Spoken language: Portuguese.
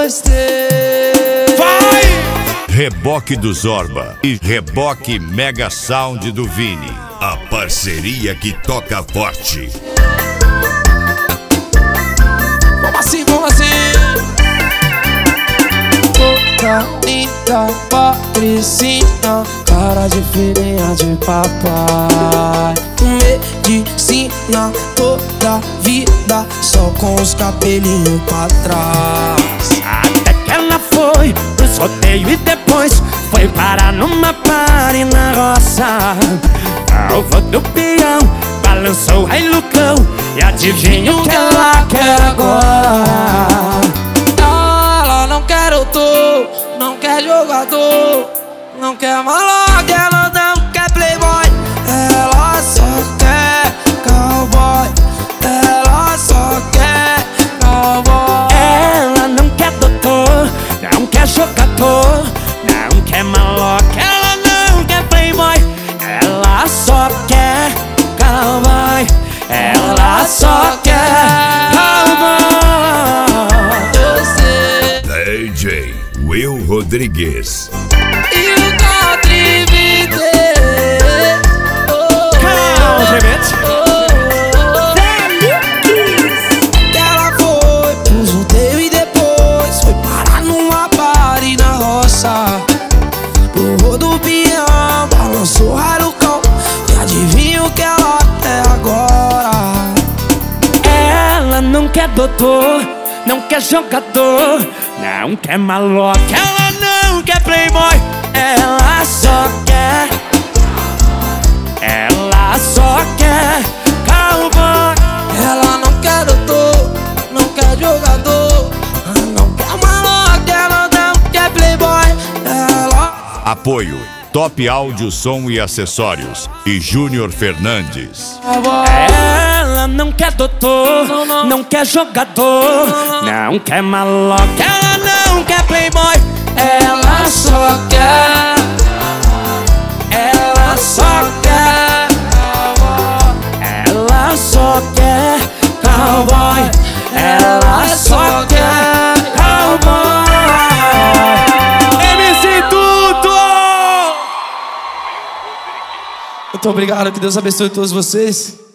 você. Vai! Reboque do Zorba e Reboque Mega Sound do Vini. A parceria que toca forte. Vamos assim, vamos assim. Toda linda patricinha, cara de filhinha de papai. Medicina toda vida, só com os cabelinhos pra trás. Até que ela foi pro sorteio e depois foi parar numa party na roça. O vô do peão balançou o rei Lucão e adivinha o que ela quer agora? Ela não quer autor, não quer jogador, não quer maloca, ela não quer playboy. Ela só quer cowboy, ela só quer cowboy. Ela não quer doutor, não quer jogador, não quer maloca, ela não quer playboy. Ela só quer cowboy, ela só quer cowboy. Você DJ Will Rodrigues. e o Catrivite. Ela foi pro sorteio e depois foi parar numa party na roça. O rodopião balançou o rarucão e adivinha o que ela quer agora? Ela não quer doutor, não quer jogador, não quer maloca, ela não quer playboy. Ela só quer cowboy. Ela não quer doutor, não quer jogador, não quer maloca, ela não quer playboy. Ela Apoio Top Áudio, Som e Acessórios e Júnior Fernandes. Ela não quer doutor, não quer jogador, não quer maloca, ela não quer playboy. Ela só quer, ela só quer cowboy. Ela só quer cowboy, ela só quer cowboy. MC Tudo! Muito obrigado, que Deus abençoe todos vocês.